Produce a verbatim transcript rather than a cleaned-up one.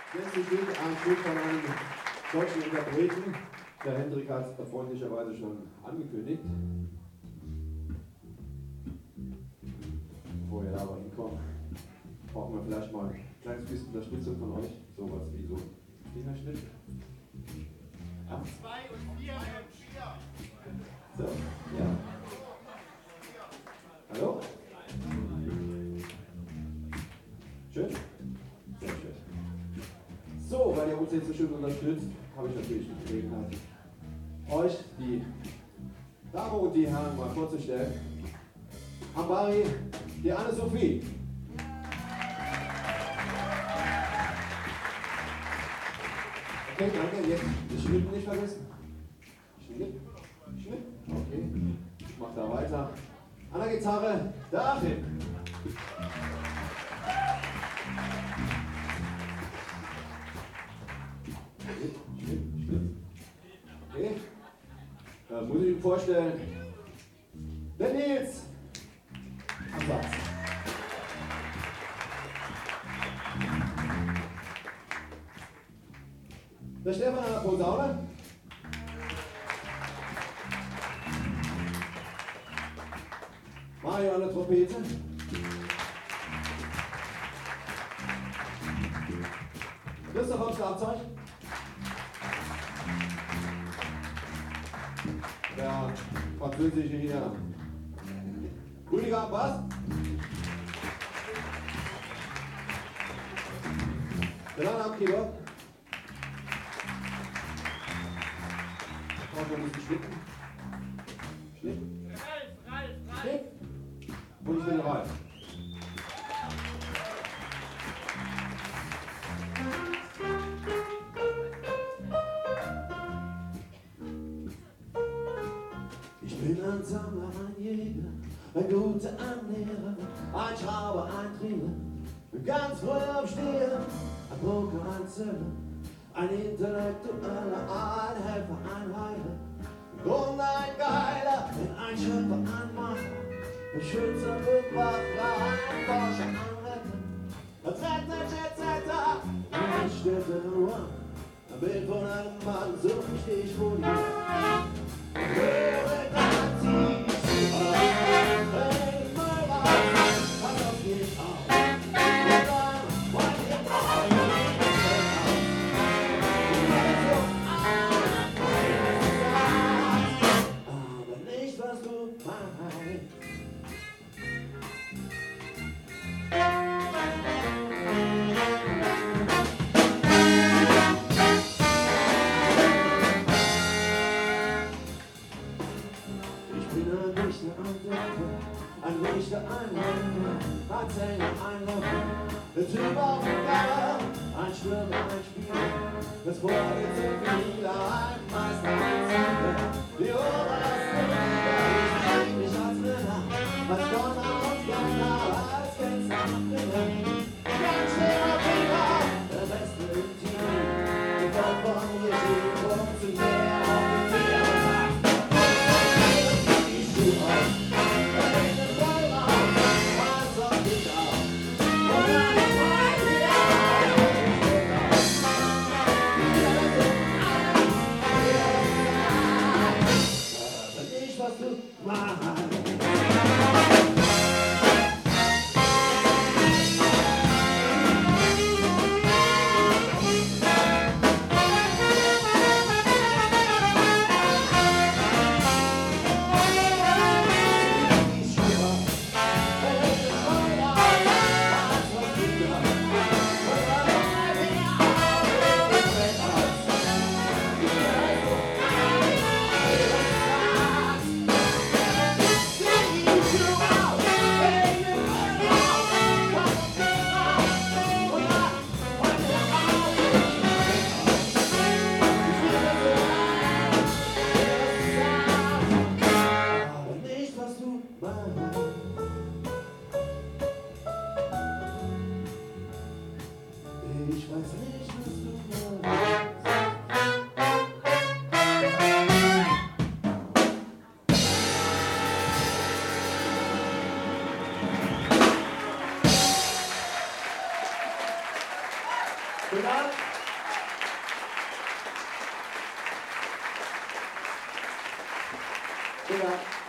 letzte Stück, ein Stück von einem deutschen Interpreten. Der Hendrik hat es freundlicherweise schon angekündigt. Bevor ihr da aber hinkommt, brauchen wir vielleicht mal ein kleines bisschen Unterstützung von euch. Sowas wie so ein Fingerschnitt. Ja. Zwei und vier und vier. So, ja. Hallo? Schön? Sehr schön. So, weil ihr uns jetzt so schön unterstützt, habe ich natürlich die Gelegenheit, euch, die Damen und die Herren, mal vorzustellen. Ambari, die Anne-Sophie. Okay, danke. Jetzt das Schnitt nicht vergessen. Schnitt? Schnitt? Okay. Ich mach da weiter. An der Gitarre, David. Schnitt, Schnitt, Schnitt. Okay. Da muss ich mir vorstellen. Der Nils. Am Satz. Der Stefan an der Posaune. Mario an der Trompete. Christoph am Schlagzeug. Der französische hier. Rüdiger am Bass. Der Lange am Keyboard. Braucht noch ein bisschen Schlitten. Schnitt. Schnitt. Und ich bin Ralf. Ich bin ein Sammler, ein Jäger, ein guter Annäherer, ein Schrauber, ein Trierer, ganz früh am Stehen, ein Poker, ein Zöller, ein Intellektueller, ein Helfer, ein Heiler, im Grunde ein Geiler, ein Schöpfer, ein Macher, ein Schützer, Bewaffner, ein Forscher, ein Retter, ein Retter, Jetsetter, ein Städter, ein Bild von einem Mann, so steh ich vor dir. Höre da ziehst du auf, hey, mal raus, pass auf dich auf, und dann wollt ihr drauf, und ich bin raus. Du hörst so an, was du sagst, aber nicht, was du meinst. Ein Richter, ein Henker, ein Sänger, ein Locker, der Typ auf dem Cover, ein Stürmer, ein Spieler, das Wort ist so viele, ein Meister, ein Sieger, die oberste Liga, ich lieb mich als Männer, als Donner und Donner, als Gänse und Ritter, ganz schneller Finger, der Beste im Team, die Gott von Regie, funktioniert auf dem Tier und sagt, die Schuhe auf. Vielen Dank. Vielen Dank.